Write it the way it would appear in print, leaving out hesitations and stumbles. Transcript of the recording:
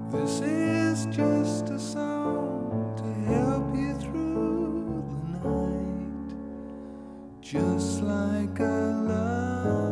This is just a song to help you through the night, just like a love.